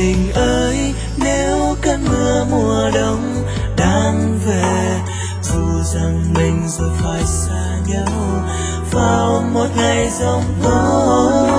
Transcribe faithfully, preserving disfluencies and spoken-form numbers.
tình ơi, nếu cơn mưa mùa đông đang về, dù rằng mình rồi phải xa nhau vào một ngày giông tố.